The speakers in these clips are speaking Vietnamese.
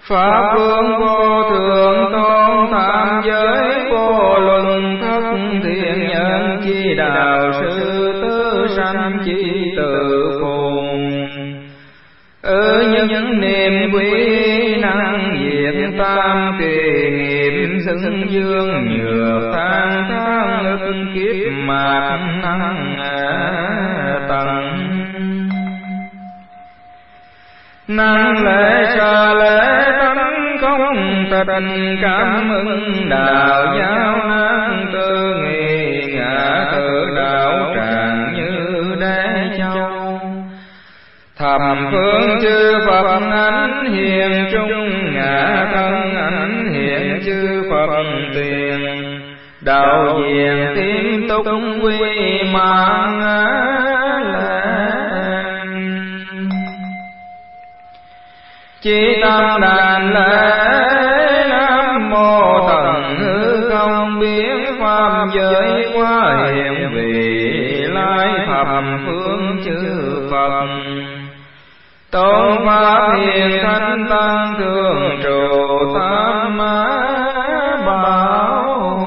Pháp vương vô thượng tôn tam giới vô luân thất thiện nhân chi đạo sư tứ sanh chi tự phùng. Nhân niệm quý năng diệt tam kỳ nghiệp xưng dương nhược tan tháng ức kiếp mạt năng tầng. Năng lễ xa lễ tánh không tình cảm ưng đạo giáo năng tư nghị ngã tự đạo tràng như đế châu. Thầm phương chư Phật ánh hiền trung ngã thân ánh hiện chư Phật tiền. Đạo diện tiếp tục quy mạng chí tâm đàn lễ nam mô tận hư không biến pháp giới quá hiện vị lai thầm phương chư Phật. Tôn pháp hiền thánh tăng thường trụ tam bảo.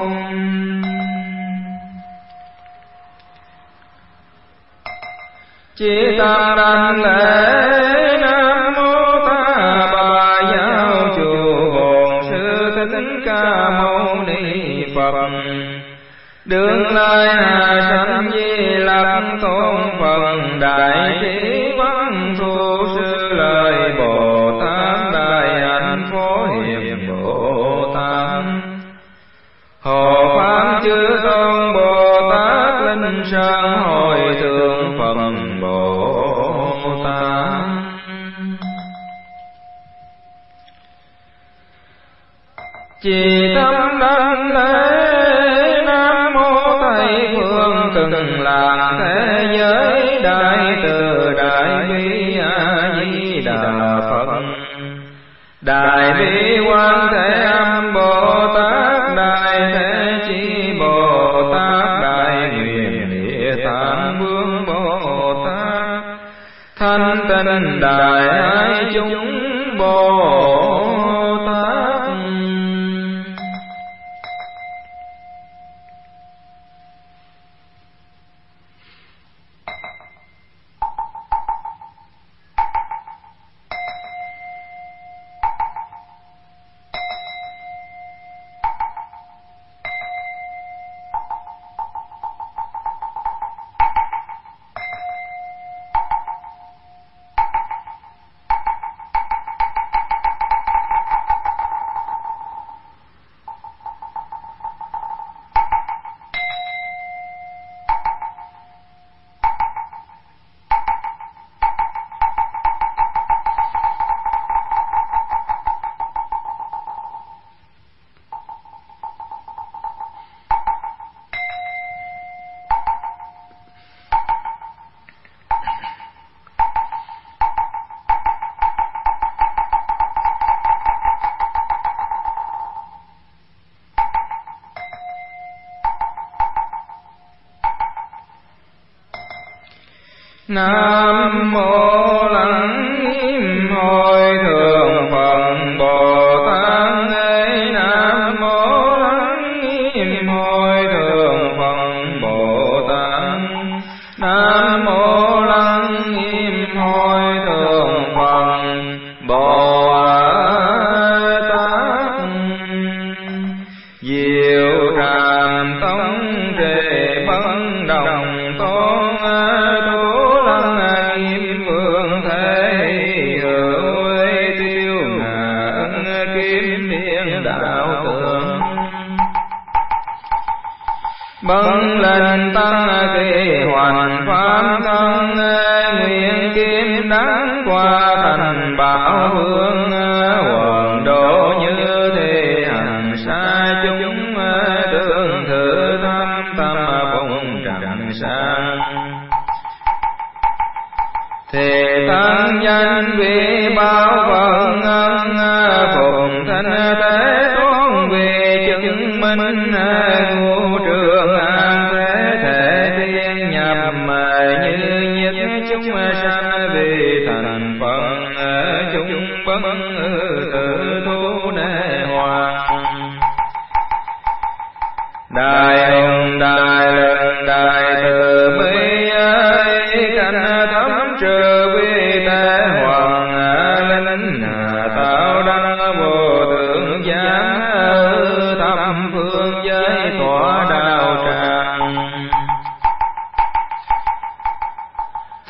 Chí tâm đảnh lễ nam mô ta bà giáo chủ bổn sư thích ca mâu ni Phật. Đương lai hà sanh di lặc tôn Phật đại trí văn thu sư lời Bồ Tát đại hạnh phổ hiền Bồ Tát. Hộ pháp chư tôn Bồ Tát linh sơn hồi thượng Phật Bồ Tát. Chỉ tâm đảnh lễ nam mô Tây phương từng làng thế giới đại từ đại bi a di đà Phật. Đại bi quan thế âm Bồ Tát đại thế chi Bồ Tát đại nguyện địa tạng vương Bồ Tát thanh tịnh đại ái chúng Bồ Tát. Nam mô lắng im hồi thượng Phật Bồ Tát. Nam mô lắng im hồi thượng Phật Bồ Tát. Nam mô lắng im hồi thượng Phật Bồ Tát. Diệu tràm tông trề bấn đồng tôn bấn lên tăng kỳ hoành pháp thân. Nguyện kim đáng qua thành bảo hương quần độ như thế hành xa chúng tương thử tham tâm phụng trần sang. Thì tăng danh vì bao phận ân phụng thanh thế toán vì chứng minh ngũ trường an thế thể tiên nhập như nhất chúng sanh vì thành phần chúng bấn tự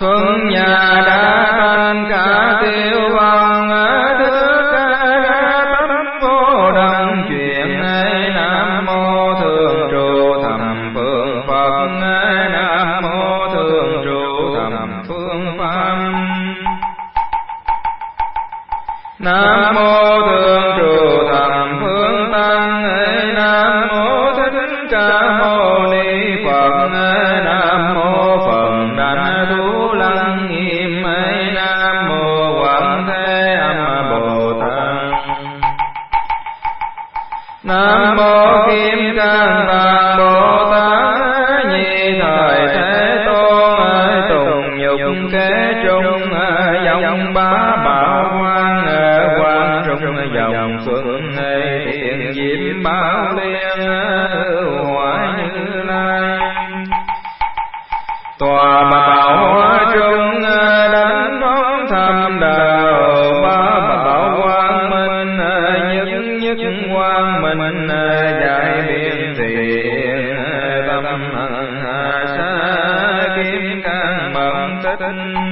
Thuận nhà đã thành cả tiêu văn thức ra tâm vô đăng chuyện. Nam mô thường trụ thầm phương Phật. Nam mô thường trụ thầm phương Pháp. Nam mô thường trụ thầm phương Tăng. Nam mô Thích Ca Mâu Ni Phật. Nam mô Phật Đảnh Thủ Lăng Nghiêm. Nam mô Quảng Thế Âm Bồ Tát. Nam mô Kim Cang Tạng Bồ Tát. Nhi thời Thế Tôn tùng nhục kế trung. Dòng bá bảo quan quan trung dòng xuân. Thiện diệm bảo liên hóa Như Lai. Tòa bảo hóa trung đánh đón thâm đạo. Bá bảo quang minh nhất nhất quang minh. Giải biện thiện tâm hạ sa kim cang bẩm tích.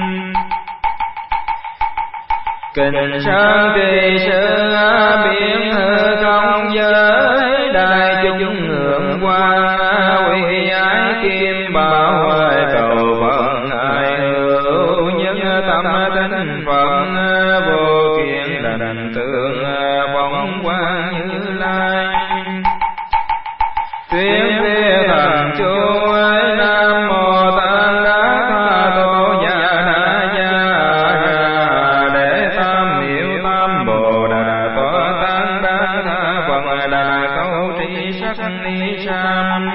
Kinh sáng trì sư biến công giới. Đại chúng hưởng qua quy ái kim bảo. Cầu Phật ai hữu nhất tâm tinh Phật. Vô kiện đảnh tượng bóng quang Như Lai. Tuyên thuyết thần chú. Nam mô Tăng Đa Tha Tô Gia Đa Gia Ra. Để tam miệu tam Bồ Đà Tọa Tăng Đa Tha Phật Đà câu tri sắc ni sam.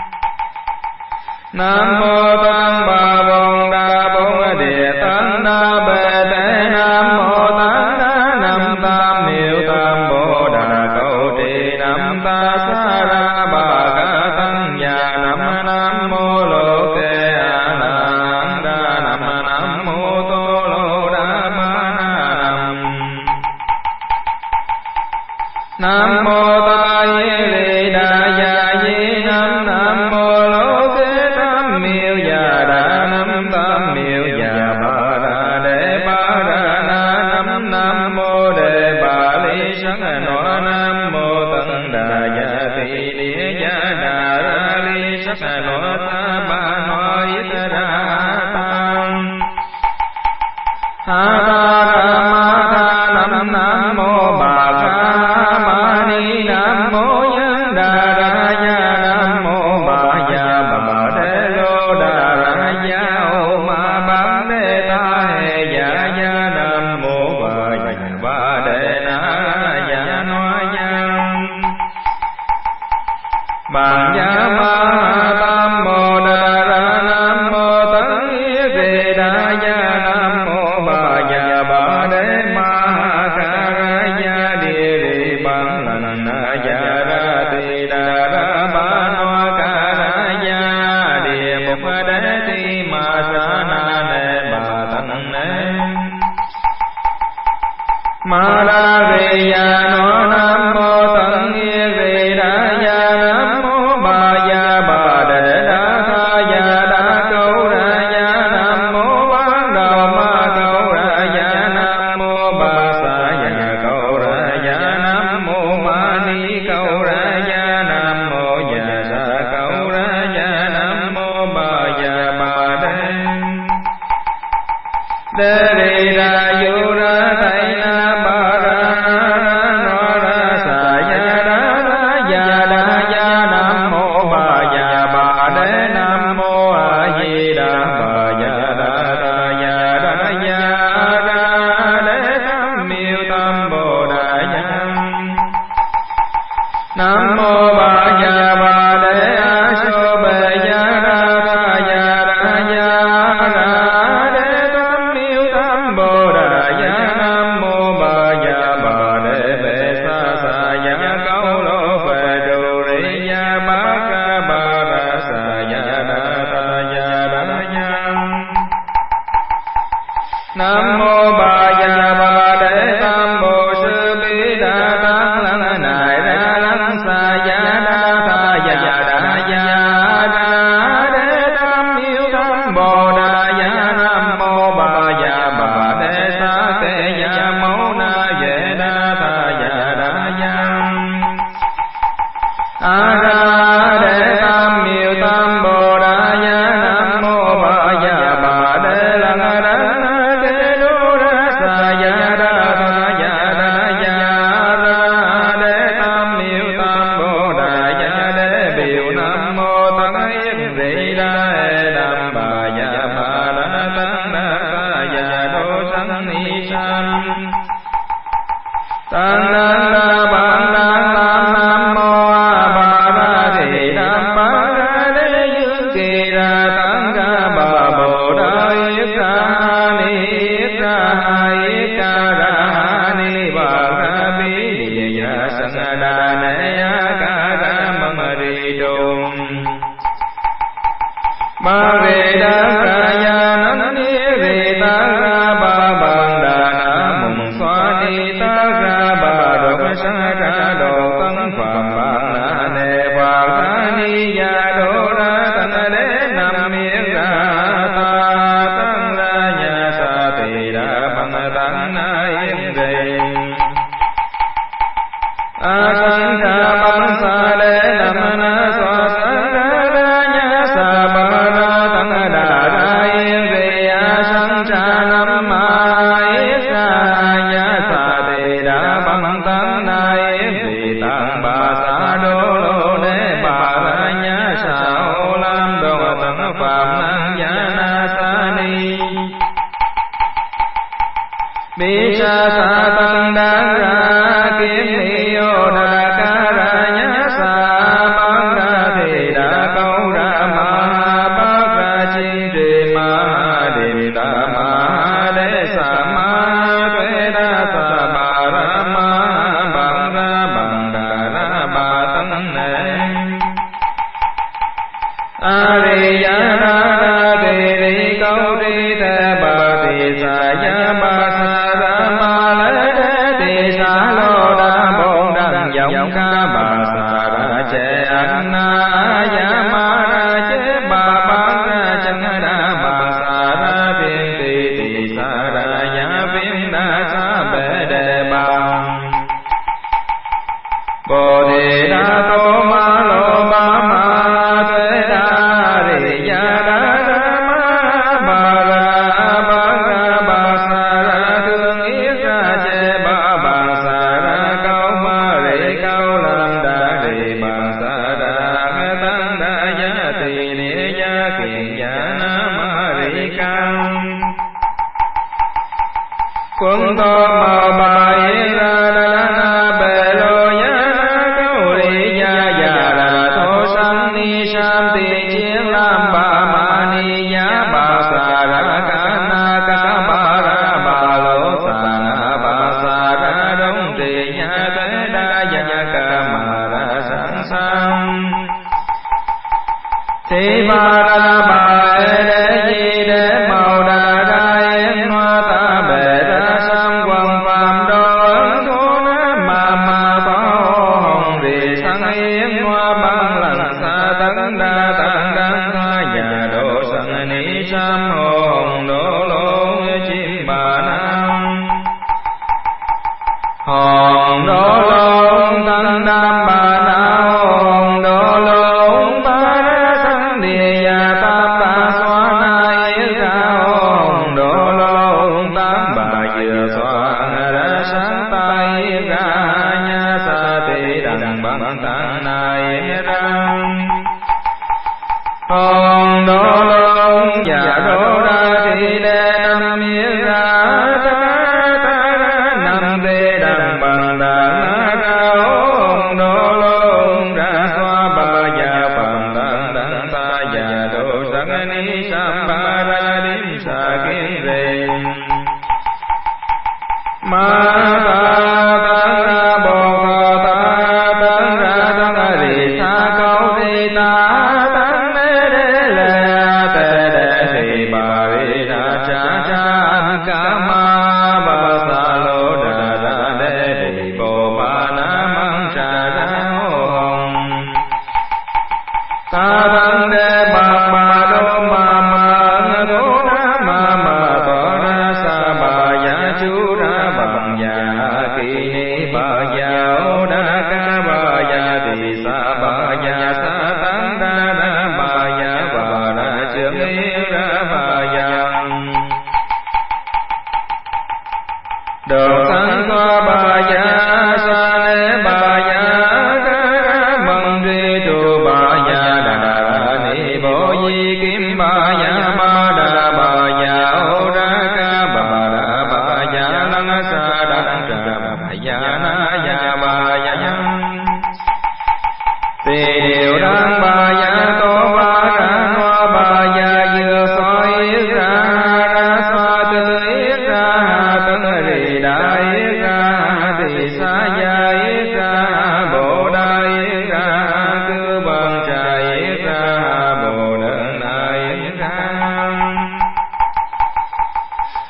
Nam mô Tăng Bà Bồn Đà Bồn Địa Tăng Đa Bề Tế. Nam mô Tăng Đa Nam Tam Miệu Tam Bồ Đà câu trì Nam Ta Sa Ra Bà Ca Tăng Già. Nam mô Lô Kê A Nan Đa. Nam mô Tô Lô Đa Ma Nam. Nam mô Ta Di Đà Già Di Nam. Nam mô Lô Kê Tam Miệu Già Đà. Nam Tam Miệu Già Bà Đà Đề Bà Đà Na. Nam mô Đề Bà Ly Sắc Nó. Nam mô Tân Đà Già Thị Địa Già Đà Ra Ly Sắc Nó. Ta Bà Nó Ít Ra Tăng Ha Ta Ra Ma Tha. Nam mô Bà Ca Ma Ni. Nam mô Nhân Đà Ra Gia. Nam mô Bà Già Bà Đế Lô Đà Ra Gia. Ô Ma Bán Đế Ta Hề Gia Gia. Nam mô Bà Già Bà Đế Na Gia Noa Gia. Bàn Gia Ma Tam Mô Đà Ra. Nam mô Tấn Yết Đề Đà Gia. Nam mô Bà Già Bà Đế Ma Ca Ra Gia. Địa Rì Bản Lành Gia Ra Tỳ Đà Ra Ba Noa Ca Ra Gia. Địa Mục Đế Ti Ma Sa Na Nê Bà Tăng Nê Ma La Rì Gia Nó. Nam mô Tấn Yết Rì Đà Gia. Nam mô Bà Già Bà Đế Đa Tha Gia Đa Câu Ra Gia. Nam mô Bán Đầu Ma Câu Ra Gia. Nam mô Bà Sa Gia Câu Ra Gia. Nam mô Ma Ni Câu Ra Gia. Nam mô Già Sa Câu Ra Gia. Nam mô Bà Già Bà Đế Đế Rì Đà Du Ra Tây Na Bà Ra Nó Ra Sa Gia Đa Ra Gia Đa Gia. Nam mô Bà Già Bà Đế. Nam mô A Di Đà Bà Già Đa Tha Gia Đa Gia Ra. Đế Tam Miệu Tam Bồ Đà Gia. Nam mô Bà Già Bà Đế A Sô Bề Gia Đa Tha Gia Đa Gia Ra. Đế Tam Miệu Tam Bồ Đà Gia. Nam mô Bà Già Bà Đế Bề Sa Sa Gia Câu Lô Phệ Trù Ri Gia Bá Ca Bà Ra Sa Gia Đa Tha Gia Đa Gia. Nam mô Bà Già Bà Đế Tam Bồ Sư Bi Đà Tăng Lăng Nại Ra Lăng Sa Gia Đa Tha Gia Đa Gia Ra. Đế Tam Miệu Tam Bồ Đà Gia. Nam tăng đăng đa bằng đăng nam nam mô bà ra thị nam bá ra đế dương kỳ ra tăng ca bà bồ đá yết ra ni yết ra yết ca ra ni bà ra bi địa ya sang đà ne ya ca ra măng ri đồn ba rê đa ca ya nan ni rê ta ra ba bằng đà na mùng xoa ni ta ra ba độc sa ra đồ tăng phạm bằng na ne ba ra ni ya đô ra tăng đế nam miên ra ta tăng ra nhà sa tỳ đa bằng tăng na yên rê a tăng ca bằng sa đế nam na xoa sa ra nhà sa ba ra tăng đà ra yên rê a sang cha nam ma yết ra nhà sa tỳ đa bằng tăng na yên rê tăng ba sa đô lô đế ba ra nhà sa ô lam đồ tăng phạm năng gia na sa ni bi sa sa tăng đa ra kiến ni ô đa ca ra nhá sa băng ra thì đa câu ra ma bác ra chi trì ma đề ta ma đế sa ma tuế đa sa ba ra ma bằng ra bằng đà ra ba tăng nê a ri ya ra ra đề ri câu ri te ba ti sa ya ba sa ra ma lê ti sa lô đa bổn đăng dòng ca ba sa ra che an na ya ma ra che ba ba ra chân đa ba sa ra viên ti sa ra ya viên đa sa bê đề ba bồ đề đa tô ma lô ba ma tuế đa ri ya đa ra ma ba ra ba sa ra thương yết ra che ba ba sa ra cao ma ri cao lam đa ri ba sa ra tăng đa ya tỳ ni ya kiền ya na ma ri cao quân to màu bà yên ra đa na bê lô ya na câu ri ya ra thô sang ni sam tỳ chiến lam ba ma ni ya ba sa ra ca na ca ba ra ba lô sa na ba sa ra đông trì ya tuế đa ya ca ma ra sang sang thi ba ra ba đế di đế màu đà ra yên hoa ta bệ ra sang quần phạm đô ấn thô na ma pháo hồng rì sang yên hoa băng lần sa tấn đa tăng đăng tha nhà độ sang ni sam hồng đô lô chim bà nam hồng đô lô tăng đam bà na hồng đô lô ba ra sang địa ya tam ba xoa na yết ra hồng đô lô tam bà vừa xoa ra sáng ta yết ra nha sa tỳ đằng bằng tăng na yết ra hồng đô lô dạ đô ra thì đê nam yết ra ta nam tê đằng bằng đằng ra hồng đô lô ra xoa ba ya bằng tăng đăng ta ya đô sang ni sam ba ra đinh sa kiến rê ma ta tăng ra bồ khờ ta tăng ra tăng rì sa câu rì ta tăng đế đế lê tê đế thì bà rì ra cha cha ca ma ba sa lô đà ra đế thì bồ ba na mang trà ra hô hồng ta tăng đế bà ma đô ma đô na ma tỏ ra sa bà ya chú ra bằng ya kỳ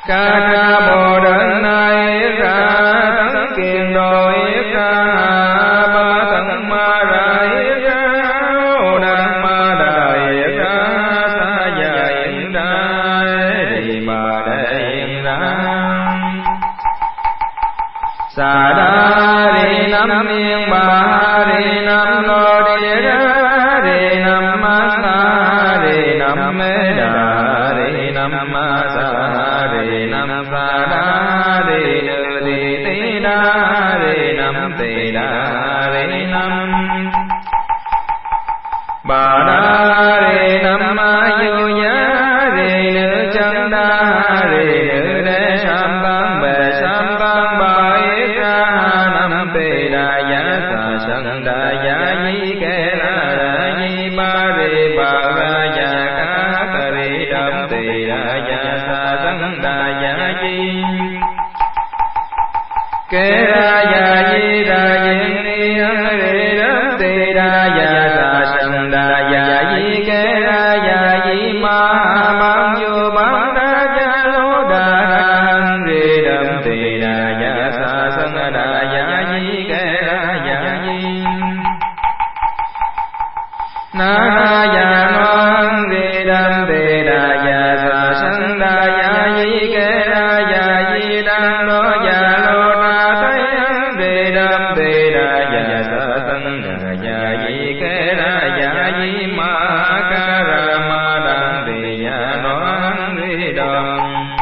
ca ca bồ đơn nay ra tấn kiền đội ra ba tấn ma đại ra đa ma đại ra sa dạy ra đi bà đệ ra sa đa đi năm yên ba đi năm lo đi ra đi năm ma sa đi năm mê đà đi năm ma sa đi năm sa đa đi nữ đi tỳ đa đi năm tỳ đa đi năm bà đa đi năm ma du giá đi nữ chân đa đi nữ đế sam tăng bề sam tăng ba yết ra năm tỳ đa giá sa sân đa giá nhi kê la đa nhi ba đi bà ra gia ca ta đi đam tỳ đa giá sa sân đa giá nhi kê ra gia nhi đa nhiên ni đi đam tỳ đa giá sa sân đa giá nhi kê ra gia nhi ma bang vô bang đa gia lô đa đi đam tỳ đa giá sa sân đa giá nhi kê ra gia nhi na ya noan di đam tỳ đa ya sa sân đa ya di kê đa ya di đam lo ya lo na tây di đam tỳ đa ya sa sân đa ya di kê đa ya di ma ca ra ma đam tỳ ya noan di đam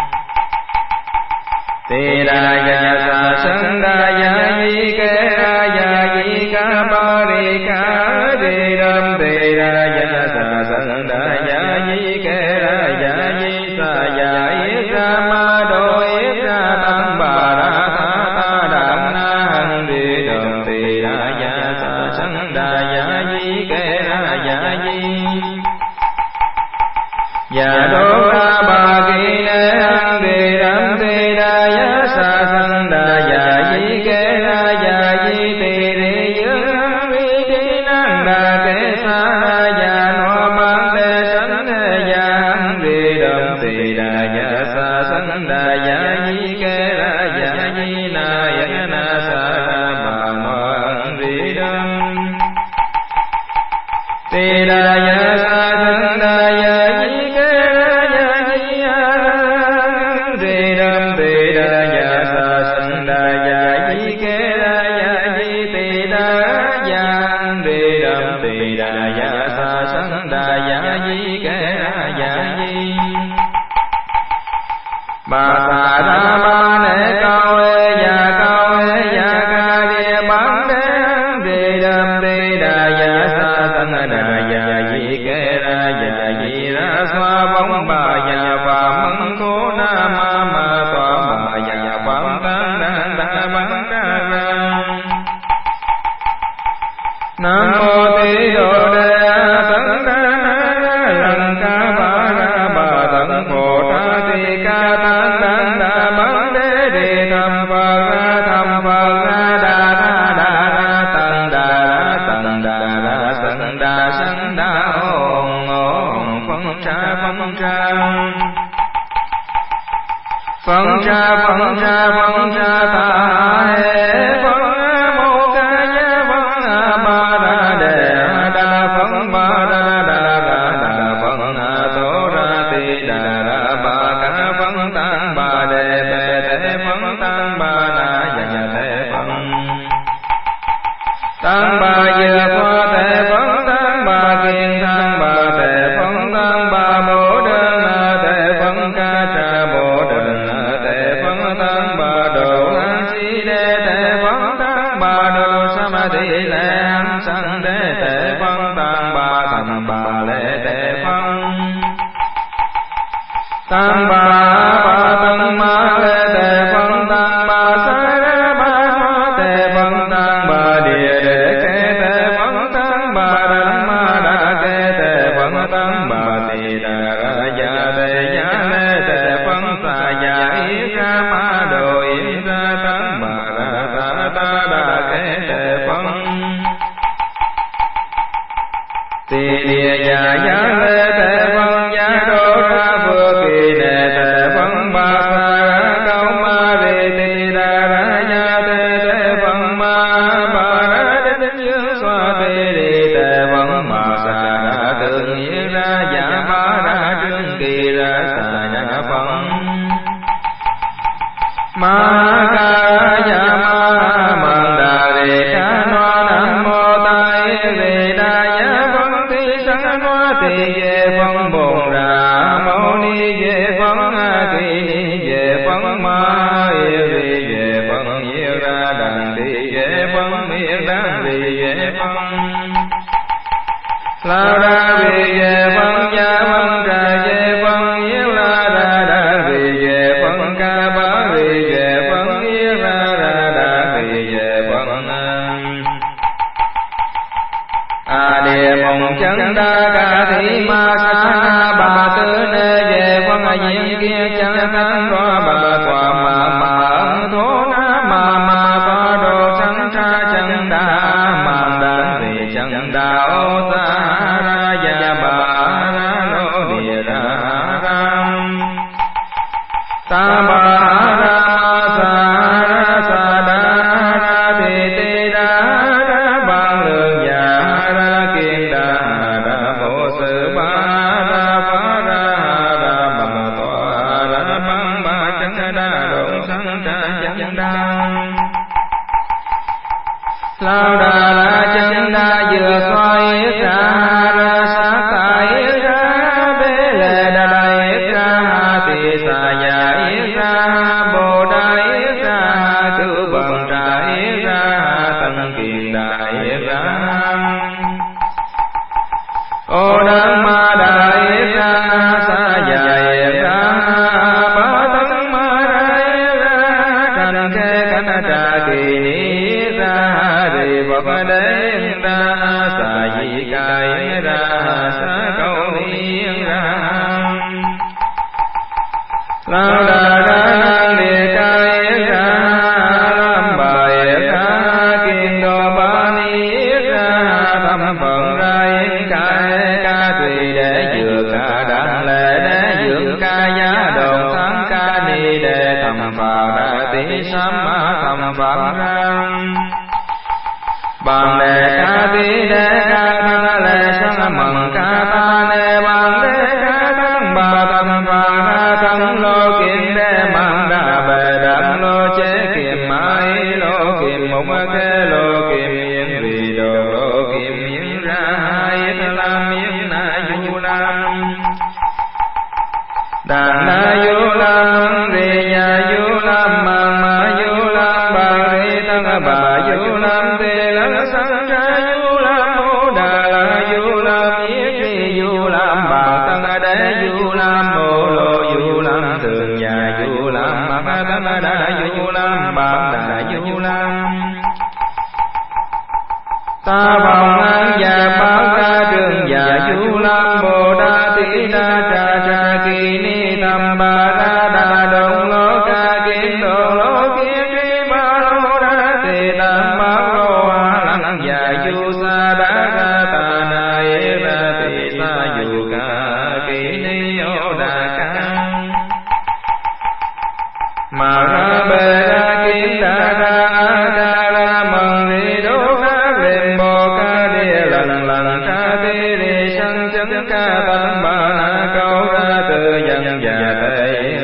tỳ đa ya sa sân đa ya di kê đa ya di ca ba di ca di đam tỳ đa ya sa sân đa ya di kê đa ya di sa ya yết ra ma đô yết ra tăng bà đa tha ta đam na hằng di đam tỳ đa ya sa sân đa ya di kê đa ya di ya đô ca ba ki ne hằng di đam tỳ đa ya sa sân đa ya di kê đa ya di tỳ đi dương vi đi năng đa kê sa ya no mang đề sanh ya hằng di đam tỳ đa ya sa sân đa ya di kê đa ya di na ya na sa đa bà no hằng di đam tỳ đa ya sa sân đa ya di kê đa ya di hằng di đam tỳ đa ya sa sân đa ya di kê đa ya di tỳ đa ya hằng di đam tỳ đa ya sa sân đa ya di kê đa ya di bà sa đa ba ne cao e ya ca địa bán đế di đam tỳ đa ya sa sân đa ya di kê đa ya di ra xoa bóng bà ya phàm mân cố na ma tòa bà ya phàm tăng đa đa bán đa ra nam mô tỳ đồ đề tấn đa lăng ca ba ra bà tấn phổ ta tỳ ca tăng đa đa bán đế đề tham phật ra đa ra tăng đa ra tăng đa ra sân đa ồn phân tra ta hệ phân mô ca ya phân ba đa đề đa phân ba đa phân tô ra tỳ đa ra ba ca phân tăng ba đề bề phân tăng ba đa ya thế phân tăng ba giờ qua thế phân tăng ba kiên tăng ba thế phân tăng ba bồ đơn thế phân ca cha bồ đơn thế phân tăng ba đồ an si đê thế phân tăng ba đồ samadhi lệ an sanh đê thế phân tăng ba thành ba lệ thế phân tăng ba tăng ma lệ thế phân tăng ba sa ra ba thế phân tăng ba địa đề kê thế phân tăng ba đăng ma đa kê thế phân tăng ba tỳ đà ra ya đề ya lê thế phân sa ya yết ra ma đồ yết ra tăng ba ra ta đa kê thế phân tỳ địa ya lê thế phân ya đô ra vừa kỳ đề thế phân nhà Phật ma ca ya ma man đà đề ca no nam mô tai đề đà ya Phật thi sanh hoa tỳ về Phật bổn ra mâu ni về Phật kỳ ni về Phật ma yêu đi về Phật yêu ra đàn đi về Phật miệng đàn đi về Phật la ra đi về Phật ya Phật ra về Phật yêu la ra đà đi về Phật ca ba đi về Phật yêu ra đà đi về Phật a địa mộng chân đa ca thị ma sa bà tư nê về Phật diện kia chân thân đó bà tòa mà thố na mà ba đồ chân tra chân đa mà đa về chân đa ô sa ra ya bà ra lô địa ra ram ta bà ra sa đa ra thị tê đa ra ba lượng ya ra kiên đa ra vô sự ba ra phá ra bà tòa ra băng ba chân đa độn sanh tra chân đa lao đà la chân đa vừa xoay ra sát tại ra bế lệ đà đại ra tỳ xà ya ra bồ đại ra cứu bằng đại ra tân kiền đại ra ô đăng ma đại ra sa ya ra ba tân ma đại ra thành khê cánh trà kỳ ni ra Phật đế ra sa di cai ra sa câu niên ra lao đà ra năng địa cai ra lâm bài ra kiên đô ba ni ra tâm phận ra yên cai ca tùy để dược ca đăng lệ để dưỡng ca giá đồn thắng ca ni để thầm phà ra tỷ sám thầm phật ra bằng đề ca ti đề ca thăng lệ sang mừng ca ta nê bằng đề ca thăng bà thăng phà ra thăng lô kiên đề mang đà bề đam lô chế kiềm mai lô kiềm mục khê lô kiềm yên vì đồ lô kiềm yên ra hai lam yên na du lam đàn na du lam rì nhà du lam mang ma du lam bà rì tăng bà du lam tê lăng sang ra du lam mô đà la du lam yết ri du lam bà tăng đế du lam mô lô du lam thường nhà du lam ma tăng đà du lam bà đà du lam ta vòng an già báo ca trường già du lam bồ đa tỷ đa trà kỳ ni tam ba ra đà đồng lô ca kiến đồ lô kiến tri ba lô đa tỳ tam ba lô a lăng già du sa đa ca ta na e ra tỳ sa du ca kỳ ni ô đà ca mà ra bề ra kiến đa ra mừng đi đô ca lên bồ ca địa lần ca tê đi sanh chân ca tam ba câu ra từ dân già tây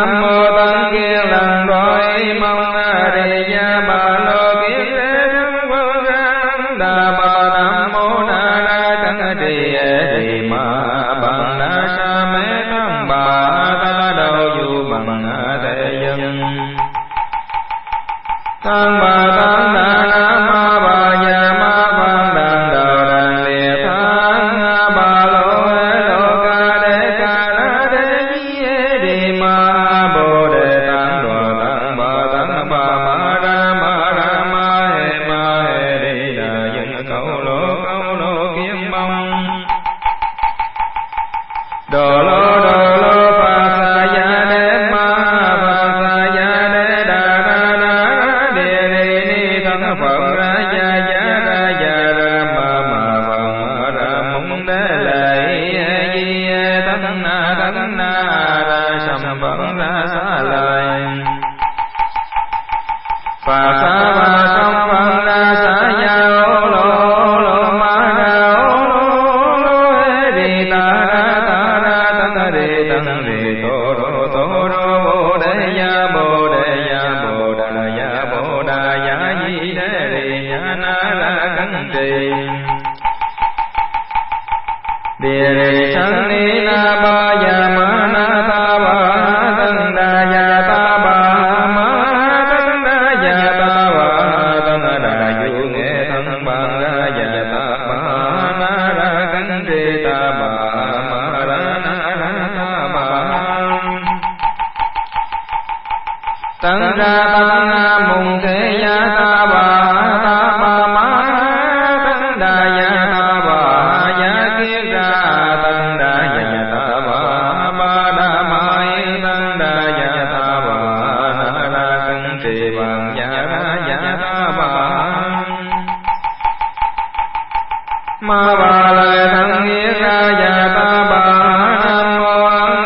Nam mô Tăng Kiên lần rồi mong Đề Gia Bà Lô Kiên Lê Thắng Quân Rang Đà Bà Nam mô Đà Đa Tăng Trì Đề Ma Bằng Đa Sa Mê Tăng Bà Ta Đầu Du Bằng Thế Dân Tăng Bà Tăng Đà Nam Ma Bà Gia Ma Văn Đàn Đầu Đàn Địa Thắng Bà Lô Lô Ca Đế Ca Đa Đế Di Đề Ma Bồ Đề Tăng Đồ Tăng Bà Ma Ra Ma Hê Đi Đà Dân Câu Lô Kiếm Mong Đồ Lô Phà Sa Gia Đế Ma Phà Sa Gia Đế Đà Đa Địa Ni Ni Thân Phật Ra Gia Ma Ra Mung Đế Lệ Di Thân Na Ra Sầm Phật Ra Sa Lợi Phà Sa Phà Sông Phật Ra Sa Gia Lô Ma Ra Lô Đi Ta Ra Tăng Đi Tô Rô Bồ Đề Ya Bồ Đà Ya Di Đế Ya Na Ra Cấn Trì Địa Rì Sanh Ni Na Ba Ya Ma Na Ta Ba Tăng Đà Ya Ta Ba Ma Tăng Đà Ya Ta Ba Tăng Đà Du Nghệ Thân Bằng Ra Ya Ta Ba Na Ra Cấn Trì Ta Ba Ma Ra Na Ra Ta Ba Tăng Ra Tăng Mùng Thế Ya Ta Ba Ma Tăng Đà Ya Ta Ba Ya Kiết Ra Tăng Đà Ya Ta Ba Ma Đà Mai Tăng Đà Ya Ta Ba Na Ra Cấn Trì Bằng Ya Ta Ba Ma Ba Lời Thân Nghĩa Ra Ya Ta Ba Nam Mô Ấn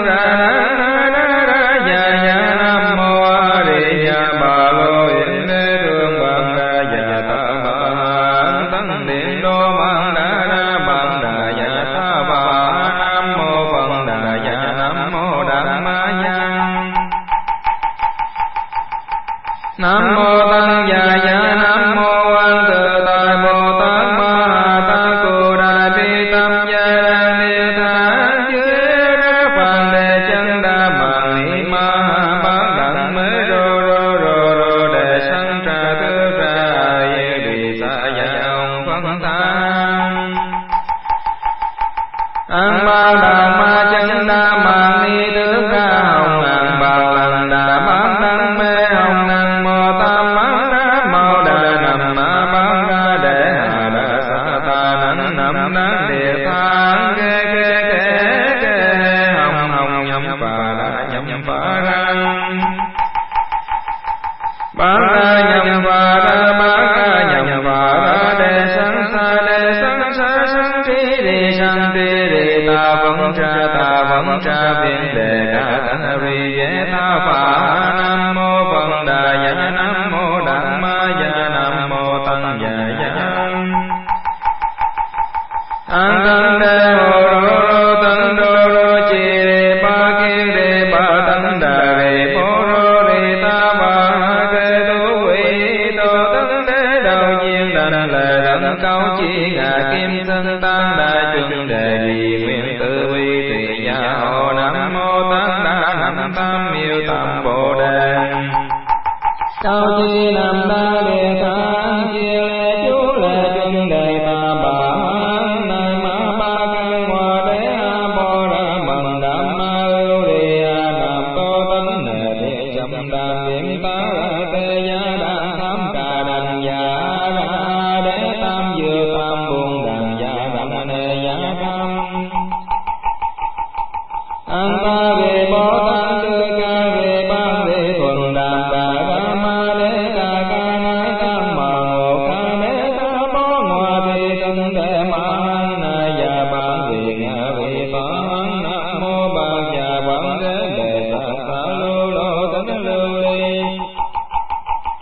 Ra Ya Nam Mô Đề Ya Bà Lô Yến Đế Thương Bằng Ra Ya Ta Ba Tăng Điện Đô Bằng Đà Bằng Đà Ya Ta Ba Nam Mô Phật Đà Ya Nam Mô Đà Ma Ya Nam Mô Tăng Già Ya Nam Mô An Tự Tại Bồ Tát Ma Ta Cù Đại Bi Tâm Gia Đa Niết Tha Chư Ra Phạn Đề Chân Đa Mạng Ni Ma Bán Đặng Mới Rô Đề Sanh Trà Tư Trà Yên Bị Sa Ya Ông Phật Tăng An Ba Đà Ma Chân Đa Mạng Ni Tứ Ca Hồng An Ba Lần Đà Bán Đăng Mê Hồng Năng Mô Tam Mát Đá Mô Đà Nằm Ma Bán Đa Đề Hà Đà Sa Ta Nánh Nằm Đá Địa Thang Kê Hồng Nhâm Phà Đà Nhâm Phà Răng Bán Đa Nhâm Phà Đà Bán Đa Nhâm Phà Đà Đề Sanh Sa Sanh Tri Đi Sanh Tri Đi Ta Vấn Tra Viên Đề Ca Tánh Vi Dế Ta Phà Nam Mô Phật Đà Ya Nam Mô Đặng Ma Ya Nam Mô Tăng Già Ya An Tăng Đê Hồ Rô Tăng Đô Chi Đề Ba Kiên Đề Ba Tăng Đà Đề Bố Rô Đề Ta Ba Kê Tu Quỷ Tô Tăng Đế Đầu Nhiên Đành Lệ Đặng Cao Chi Ngà Kim Thân Tăng Đà Chuẩn Đề Đi Nguyên Tư Vi Tùy Gia Hộ Nam Mô Tăng Đà Nam Tam Miêu Tam Bồ Đề Cao Chi Nam Đa Đề Thang Chia Lê Chú Lê Chuẩn Đề Ta Bà Nay Ma Ba Căn Hòa Đế A Bồ Đà Bằng Đam Ma Ưu Đi A Nam Tô Tánh Nề Địa Châm Đàm Điểm Ta Tê Gia Đàn Tham Cà Đành Gia Ra Đế Tam Dư Tam Buông Đàn Gia Đành Nề Gia Tam An Ta Về Bồ Tát Tư Ca Về Ban Về Thuần Đàm Đà Đa Ma Đế Ca Ca Nái Tam Ma Ngộ Ca Đế Ta Bó Ngoa Về Tân Đề Ma Na Gia Ban Về Ngạ Về Phán Nam Mô Ban Gia Ban Đế Đề Ta Sa Lưu Lô Tánh Lưu Ly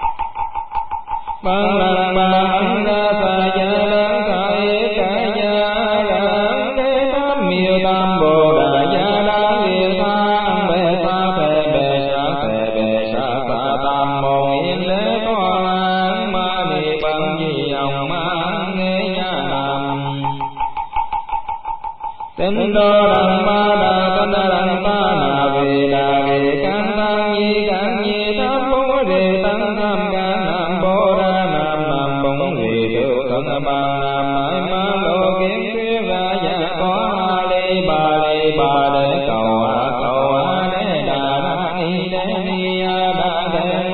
Tinh đô đằng ma đà tinh đằng ta nà vì đà vì can tăng nhi tháp bố rì tăng tham can nam bố đa nam bóng rì tự thân ba nam mãi má lô kiếm phía ra dạ có ba ly ba để cầu để đà ni đà đê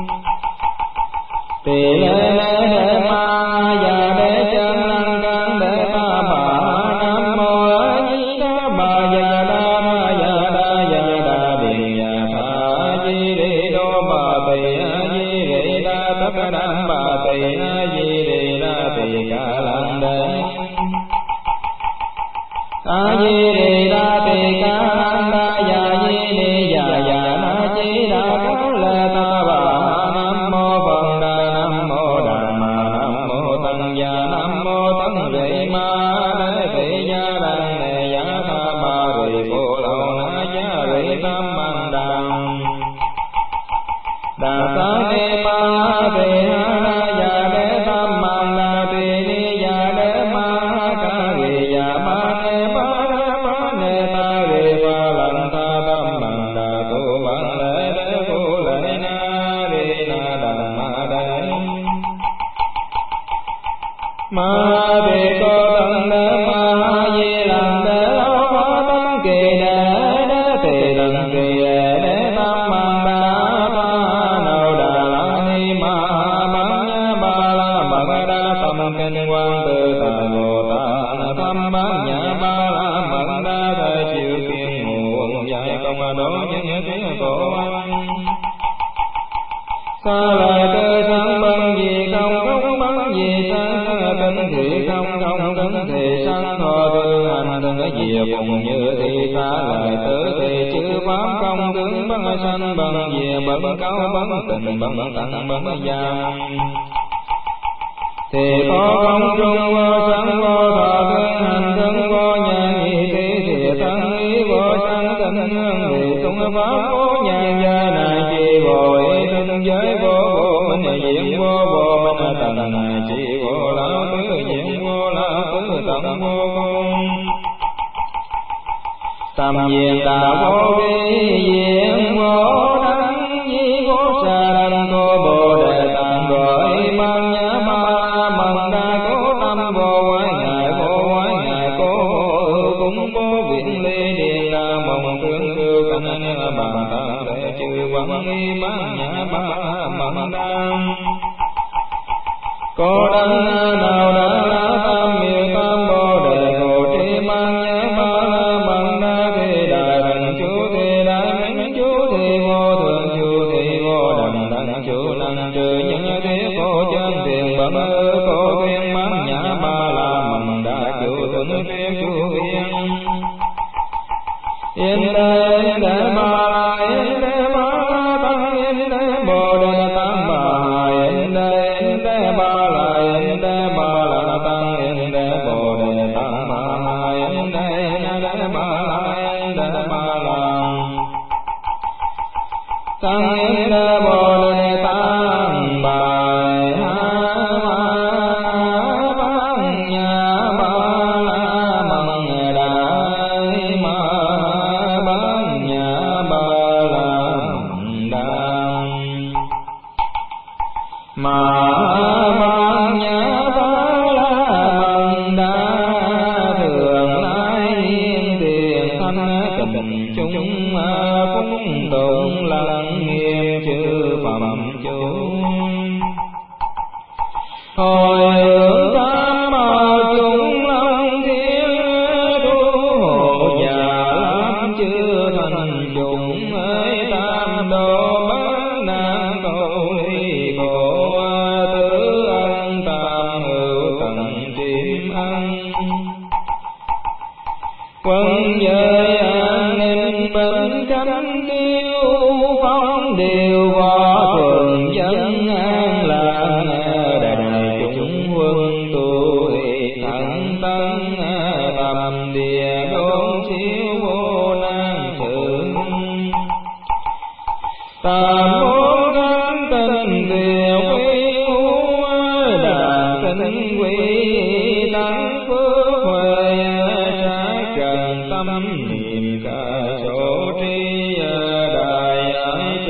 tỳ lê ma dạ để chân năng can để ta bà nam mô a di đà bà dạ đà điện dạ tha di đê đô bà tỳ a di đê đa tất đam bà tỳ a di đê đa tỳ ca lăng đê a di đê đa tỳ ca lăng đa dạ di đê dạ na chi đà ca lê ta bà nam mô phật đà nam mô đà ma nam mô tăng gia nam mô tăng rệ ma đế thị gia đàn nề giá tha ba rì cô lâu na giá rì tam mang đàn đà sa ni ma tỳ ha dạ đế tam mang đà tỳ ni dạ đế ma ca rì dạ ma nê ta rì ba lần tha tam mang đà tu văn lễ đế phu lễ na đi na đàn ma đế ma tỳ cô tăng đế ma di lần đế lo ma tăng kỳ đế tỳ lần kỳ đế tam mang đà ta nâu đà la ni ma bán nhá ba la mật đa tâm kinh quan tự tại bồ tát tâm bán nhá ba la mật đa thời chịu kiên nguồn dài công đố những tiếng cổ xa lời tư sáng bân gì không bắn gì sáng tinh thị không tinh thị sáng thọ tư hành từng gì cùng như thị xa lời tứ thị chữ pháp không tướng bắn sanh bằng gì bắn cao bắn tình bắn tặng bắn giam thì có không trung vô sáng vô thọ thương hành thương vô nhà nhị thì tăng ý vô sáng tinh hương thì tung pháp vô nhà gia này chi vô ý tinh giới vô minh diện vô minh tầng này chi vô lão tứ diện vô lão tứ tầng vô tâm diện đà vô vi diện vô đăng di vô sa đăng cô bồ đề tạng gọi mang nhã ba mần đa cố tâm vô quái ngài cố cũng vô viện ly điền đà mộng tương cư cảnh bàn tăng để chư văn nghi mang nhã ba mần đa cô đăng nào đã lá tam miêu tam bồ đề hộ trì mang nhã ba la mần đa thì đại thần chú thì đại minh chú thì vô thường chú thì vô đẳng chú năng trừ những thế cô chân thiền bẩm cô thiên mang nhã ba la mần đa chú tưởng thiên chú yên đế ba la yên đế ba la tăng yên đế bồ đề tăng bà yên đế ba la yên đế ba la tăng yên đế bồ đề tăng bà yên đế ba la yên đế ba la tăng yên đế bồ đề tăng bà hồi hướng tam bảo chúng long thiên thu hộ nhà lắm chư thành chúng ấy tam đồ bát nạn cầu ly khổ tứ ân tam hữu tận chim ăn quân giới an ninh bình cánh tiêu phong điều võ thuần dân an lạc tầm địa đốn chiếu vô nan sự tam môn cánh tình địa quy hữu đàn tinh quy tăng phước huệ sát trần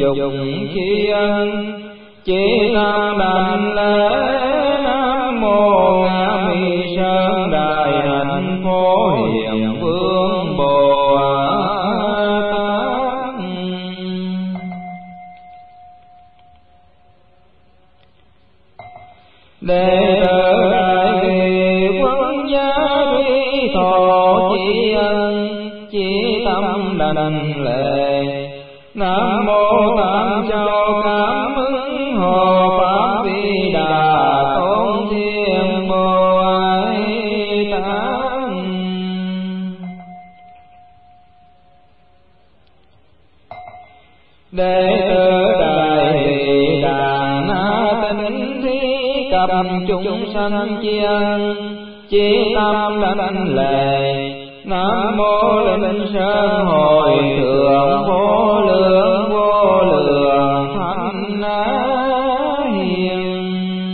dụng chi ân, chỉ tâm đảnh lễ Nam Mô Nga Mi Sơn Đại Hạnh Phổ Hiền Vương Bồ Tát. Đệ tử Đại Kỳ Quân Gia Duy Thọ chỉ ân, chỉ tâm đảnh lễ Nam Mô Tam Châu Cảm Ứng Hộ Pháp Vi Đà Tôn Thiên Bồ Tát. Đệ tử Đại Hỷ Đàn Na Tịnh Thí Cập chúng sanh chi ân, chỉ tâm đảnh lễ Nam Mô Linh Sơn Hội Thượng Vô Lượng Thánh Hiền.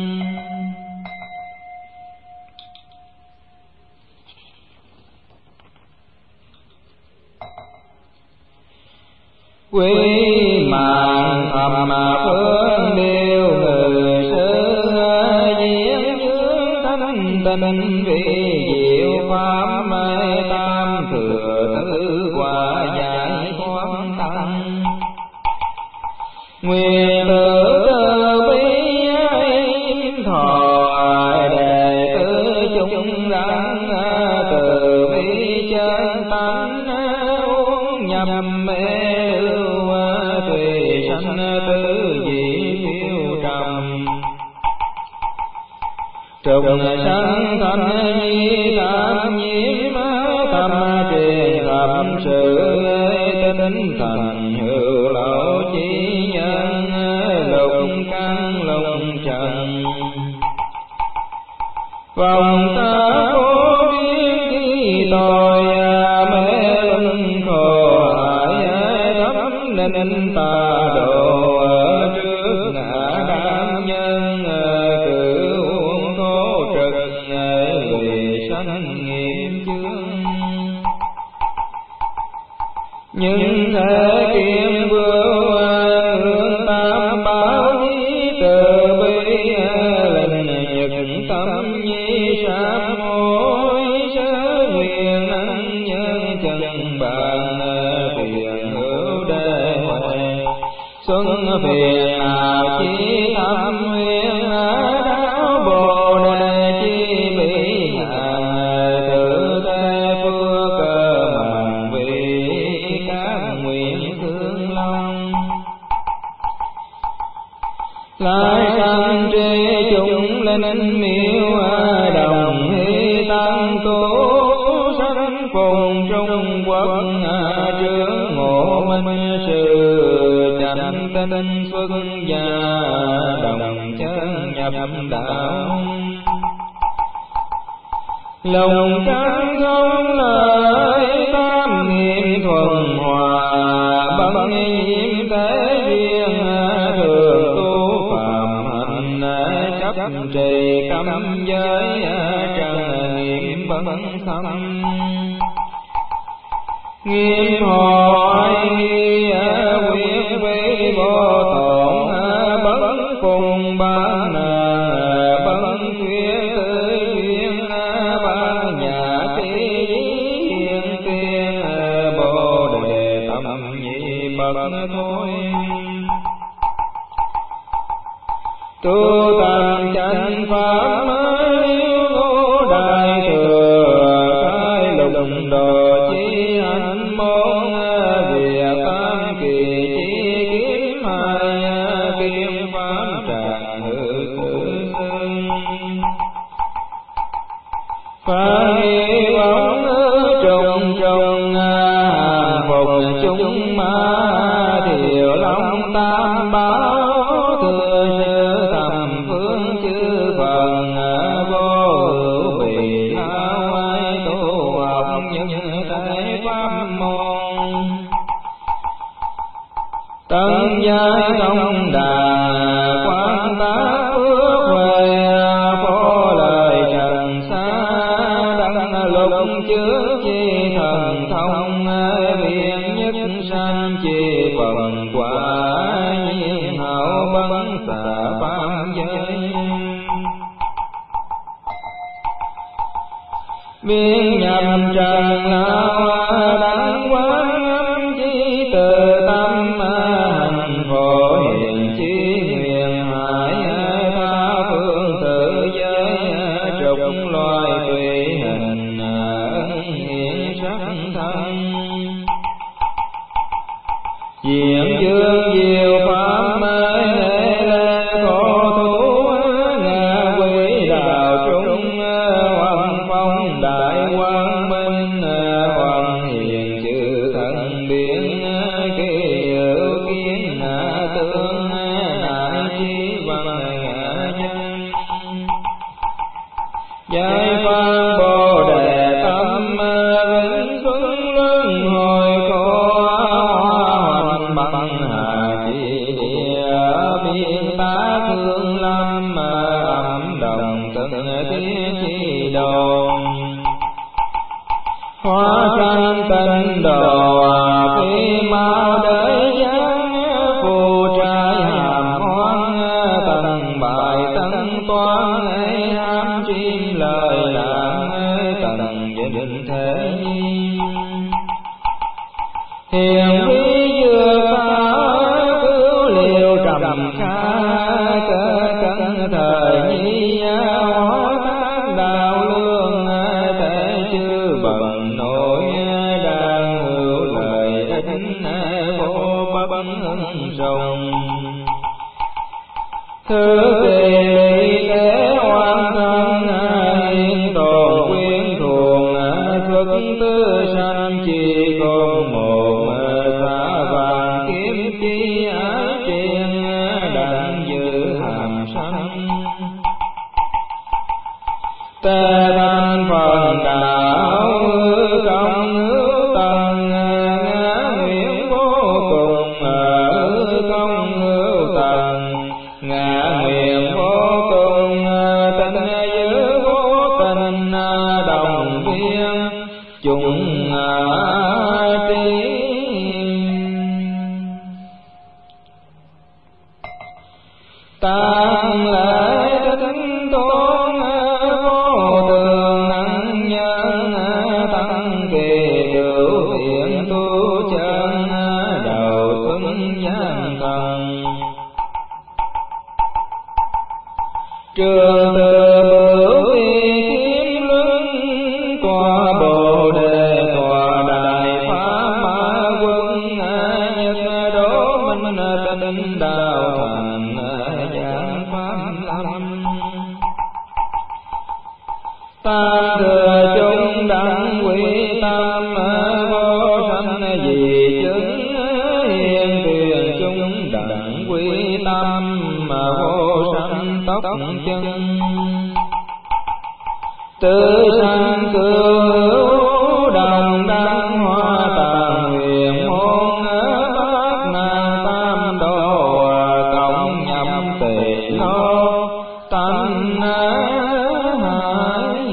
Quý mạng thầm phương điều người sư diễn dưỡng thanh tịnh vị diệu pháp mê tam thừa tứ quả giải thoát tăng. Nguyện tự bi thọ đệ tử chúng ráng từ bi chân tánh uống nhầm mê lưu tùy sanh tứ dị phiêu trầm. Trùng sanh thanh nhi tam nhiễm tâm truyền hợp sự tinh thành hữu lậu chi nhân lục căn lục trần. Vòng ta vô biên khi tội mê luân khổ hại thấm nên ta độ trước ngã đam nhân cử uống thố trực lụy sanh nghiệp chướng. Nhưng thế kiêm vua hương tam bảo nhi từ bi lệnh nhật tâm nhi sám hối sớ nguyện ân nhân chân bàn phiền hữu đề huệ xuân phiền nào chi thâm huyền đáo bồ đề chi bị ngàn tự thế phước cơ mạng vì các nguyện thương long. Lại sanh trí chúng lên miêu đồng hy tăng tu sanh phùng trung quốc trước ngộ minh sư chánh tinh xuất gia đồng chân nhập đạo. Lòng căn không lợi tam niệm thuần hòa bất nhiễm thế riêng thường tu phạm hạnh chấp trì cấm giới trần nghiệm bất xâm. Nghiêm hỏi quyết vi vô tổn bất cùng ban bất khuyết tư duyên ban nhà tí hiền tiên bồ đề tâm nhị bậc thôi. Tu tạng chánh pháp liễu ngũ đại thừa khai lục độ chi hạnh môn việc tam kỳ chi kiếm hai kiếm pháp tràng hư tử sinh. Phá nghi bóng trùng trùng phục chúng ma thiểu long tam bảo thừa sư thầm phương chư phần vô hữu bị lao ai tu học những thế pháp môn. Tân giai công đà quan tá phước huệ phổ lời trần xa đăng lục chứa chi thần thông biện nhất sanh chi phần quả nhiên hảo bấn xạ pháp giới. Biến nhập trần lao đắng quán chi từ tâm hành phổ hiện chí nguyện hải tha phương tự giới trục loài tùy hình hiện sắc thân. Diện dương diệu pháp mới lễ khổ thú ngạ quỷ đạo trung hoằng phong đại quang minh hoằng hiện chư thần biến kỳ hữu kiến tương đại trí văn ngã nhân. Giải phan bồ đề tâm vĩnh xuân luân hồi khổ hoành bằng hà chi địa biên tá thương lâm âm đồng từng tiếng chi đồn. Hóa sanh tinh đồ phi mau đới giáng phù trai hàm hoan tầng bài tân toán ham chim lời lãng tầng vinh thế nhi. Hiền quý dược phá cứu liều trầm kha cơ cân thời nhi hóa tác đạo lương thể chư bần nội đang hữu lời ích vô bất hưng rồng. Thứ kỳ thế hoàn thân hiện tồn quyến thuồng xuất tư sanh chỉ còn một xa vàng kiếm chi ái triền đặng giữ hàm sanh. Tề thanh phần đạo công hữu tầng ngã nguyện vô cùng công hữu tầng ngã nguyện vô cùng tình giữ vô tình đồng viên chúng trí. Tạng lễ kính tôn vô thường năng nhân tăng kỳ cửu thiện tu chân đầu xuân giang thần. Trường từ bửu kiếm luân tòa bồ đề tòa đại pháp ma quân nhất đố minh tinh đạo thành giảng pháp lâm. Tam thừa chúng đẳng quy tâm vô sanh dị chứng hiền tuyển chúng đẳng quy tâm vô sanh tóc chân. Tự sanh cửu đồng đăng hoa tàng huyền môn bát na tam đồ cộng nhậm tỳ lô tánh hải.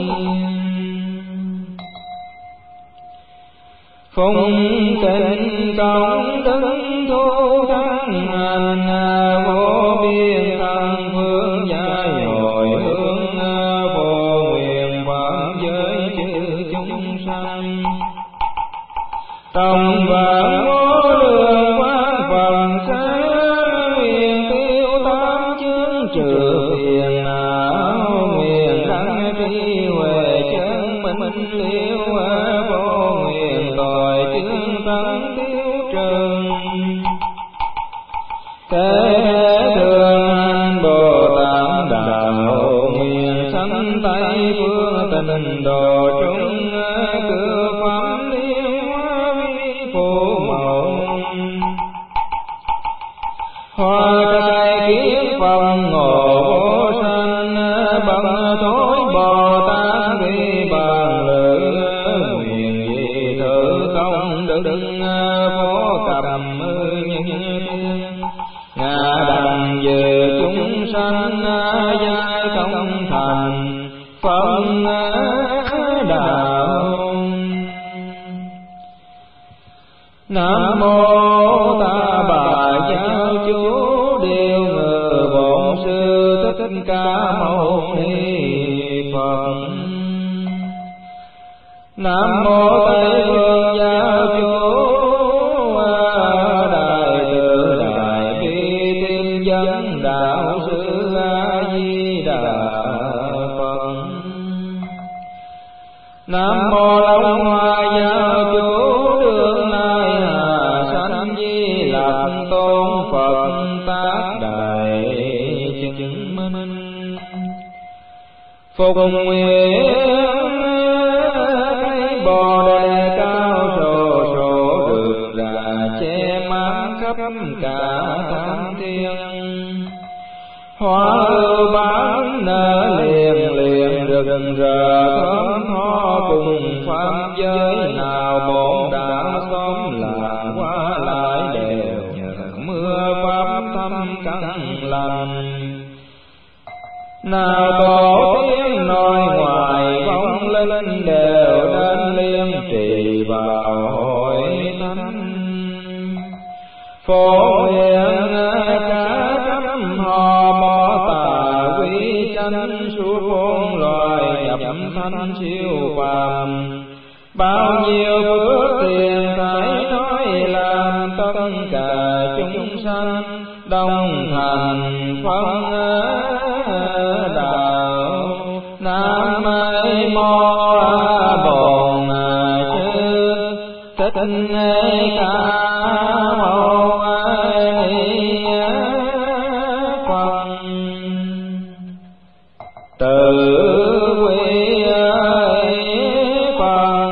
Phụng kính công đức thu thắng hành vô biên thân phương giải hồi hướng vô nguyện vạn giới chư chúng sanh. Tổng vạn vô lượng quán phần sáng nguyện tiêu tám chướng trừ phiền não nguyện đăng trí huệ chân minh liễu vô nguyện tội chướng tấn tiêu trần. Thế thường hành Bồ Tát đạo nguyện sanh Tây phương tình độ trung cư phẩm liên hoa vi phù mẫu. Hoa trai kiến phòng ngộ vô sanh bằng thối Bồ Tát ghi bàn lự nguyện dị thử công đức phổ cầm nhân tiên. Ngã đặng về chúng sanh giai công thành phân đạo. Nam mô Tát Ca Mâu Ni Phật. Nam mô Tây Phương Giáo Chủ Đại Từ Đại Bi Tiên Dân Đạo Sư A Di Đà Phật. Nam mô Long Hoa Giáo Chủ Đương Lai Hà Sanh Di Lặc Tôn Phật Tác Đại Chứng Minh. Phục nguyện cây bồ đề cao sổ sổ được là che mát khắp cả tam thiên. Hoa lưu bán nở liền liền rực rỡ thơm tho cùng pháp giới nào bổn đạo xóm làng qua lại đều nhờ mưa pháp thâm căn lành. Nào tổ tiếng nói ngoài vọng linh đều đến liên trì vào hội thánh. Phổ nguyện cả khắp họ mò tà quý chánh suốt muôn loài nhập thanh siêu phàm. Bao nhiêu phước tiền phải nói làm tất cả chúng sanh đồng thành phân đạo. Nam mô Bổn Sư Thích Ca Mâu Ni Phật. Từ quy Phật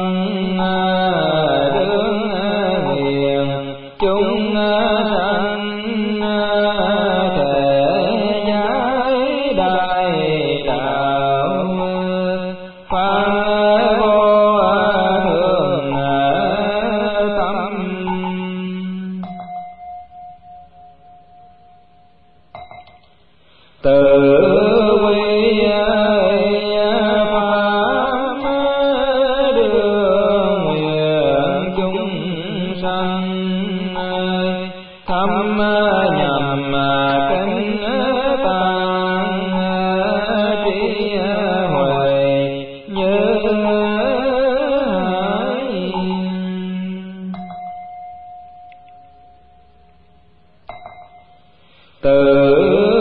đương nguyện chúng sanh thể giải đại đạo. Phật vô thường tâm. Từ quy Pháp đương nguyện chúng sanh thâm nhầm kinh tạng trí huệ như từ